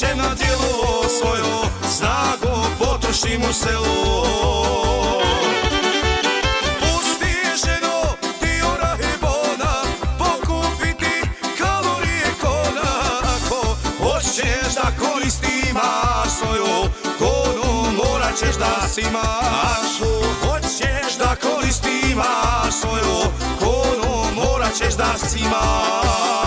hoće na djelo svojo, snagom potrošim u selu. Pusti ženo, ti orahe bona, pokupiti kalorije kona. Ako hoćeš da koristimaš svoju konu, morat ćeš da si imaš. Ako hoćeš da koristimaš svoju konu, morat ćeš da si imaš.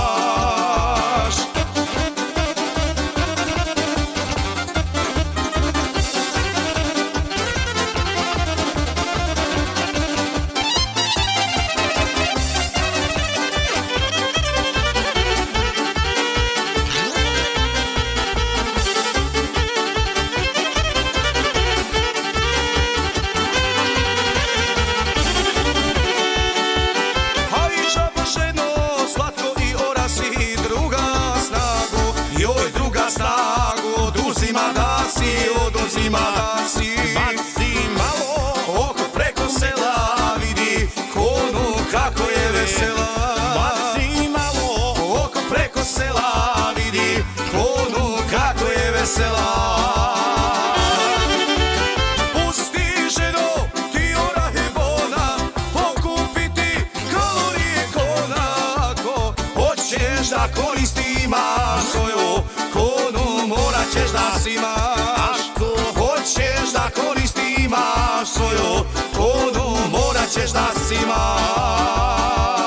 Oduzima da si, baci malo oko preko sela, vidi konu kako je vesela. Baci malo oko preko sela, vidi konu kako je vesela. Pusti ženo, ti orahe bona, pokupiti kalorije kona. Ako hoćeš da koristimaš svoju konu, morat ćeš da si imaš. Hoćeš da koristimaš svoju konu, morat ćeš da si imaš.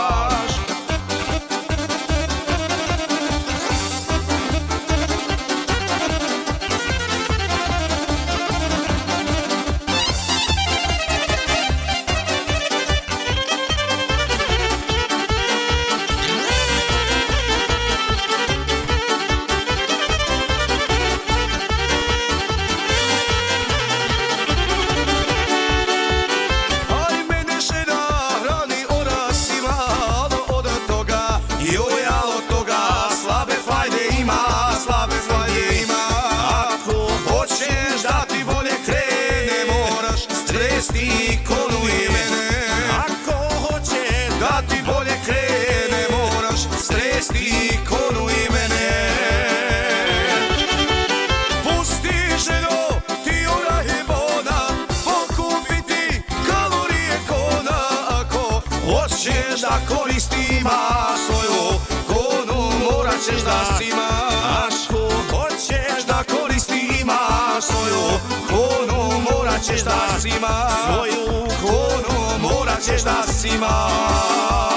Stresti konu i mene. Ako hoćeš da ti bolje krene, moraš stresti konu i mene. Pusti ženo, ti orahe bona, pokupiti kalorije kona. Ako hoćeš da koristimaš svoju konu, morat ćeš da si imaš. Ako hoćeš da koristimaš svoju konu, morat ćeš da si imaš. Svoju konu morat ćeš da si imaš.